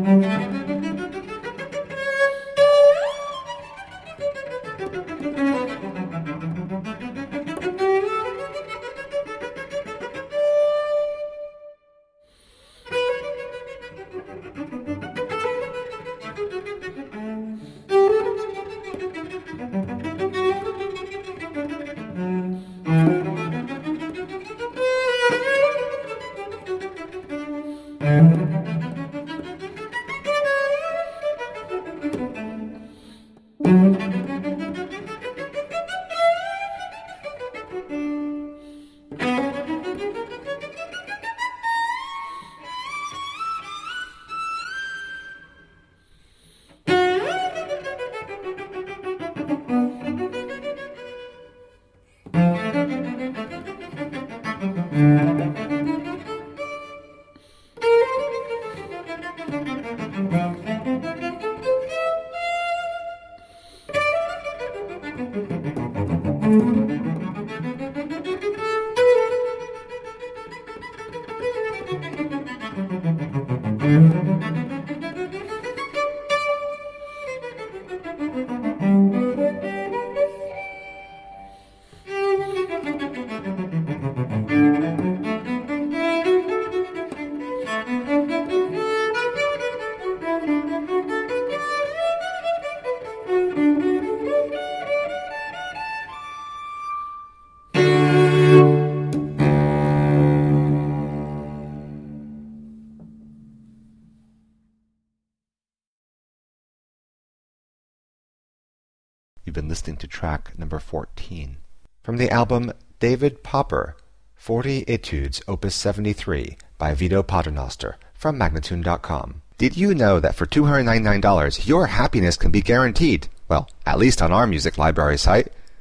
You've been listening to track number 14 from the album David Popper, 40 Etudes, Opus 73 by Vito Paternoster from Magnatune.com. Did you know that for $299 your happiness can be guaranteed? Well, at least on our music library site.